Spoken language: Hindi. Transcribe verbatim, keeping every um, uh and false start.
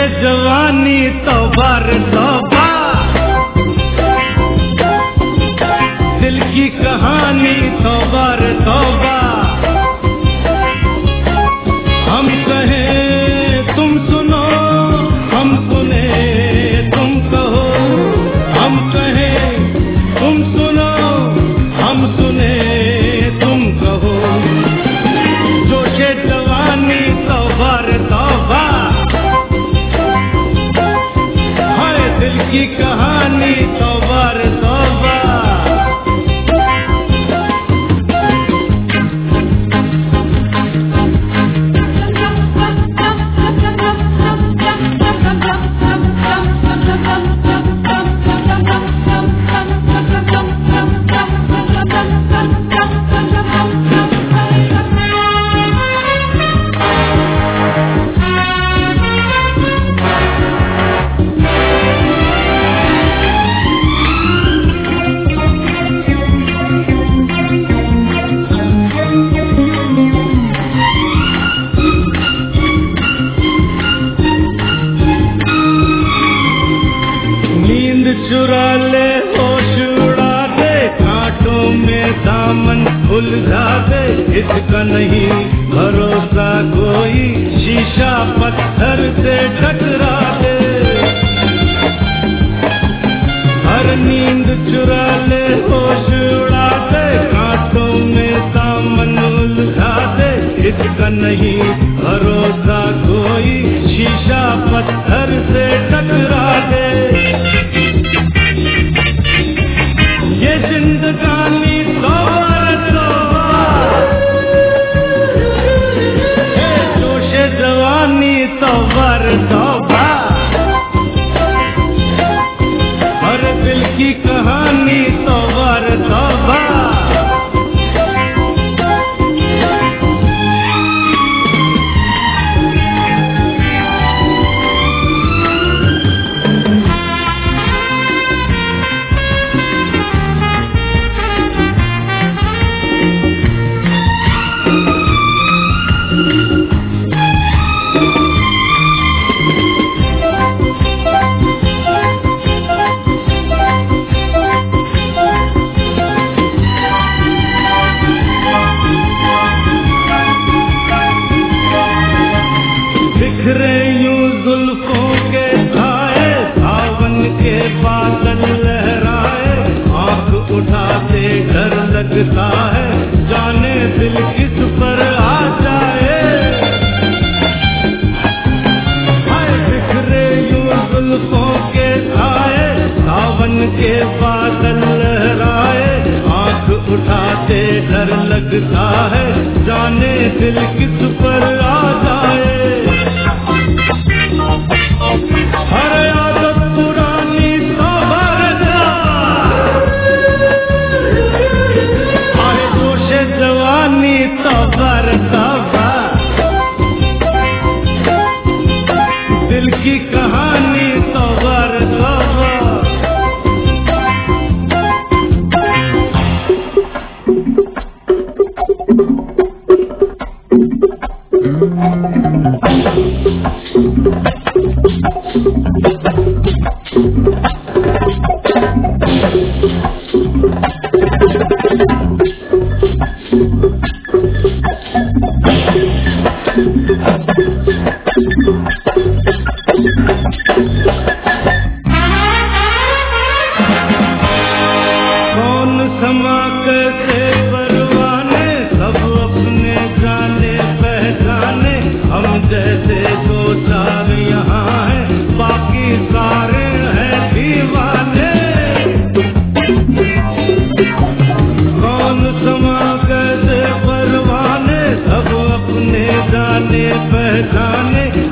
जवानी तौबा रे तौबा, दिल की कहानी तौबा रे तौबा। हम कहें तुम सुनो, हम सुने तुम कहो, हम कहें तुम सुनो, हम सुने तुम कहो। जोशे जवानी तौबा रे तौबा, दिल की कहानी तौबा रे तौबा। चुरा ले होश उड़ा दे, कांटों में दामन उलझा दे। इसका नहीं भरोसा कोई, शीशा पत्थर से टकरा दे। हर नींद चुरा ले होश उड़ा दे, कांटों में दामन उलझा दे। इसका नहीं भरोसा कोई, शीशा पत्थर से टकरा दे। ये जिंदगानी तौबा रे तौबा, जोशे जवानी तौबा रे तौबा। हर दिल की कहानी तौबा रे तौबा। बिखरे यूं जुल्फों के साए, सावन के बादल लहराए। आंख उठाते डर लगता है, जाने दिल किस पर आ जाए। हाय बिखरे यूं जुल्फों के साए, सावन के बादल लहराए। आंख उठाते डर लगता है, जाने दिल किस पर आ जाए। हर आदत पुरानी तौबा रे तौबा, हर जोशे जवानी तौबा रे तौबा। दिल की कहानी तौबा रे तौबा। कौन समा कैसे परवाने, सब अपने जाने पहचाने। हम जैसे दो चार यहाँ हैं, बाकी सारे हैं दीवाने। कौन समा कैसे परवाने, सब अपने जाने पहचाने।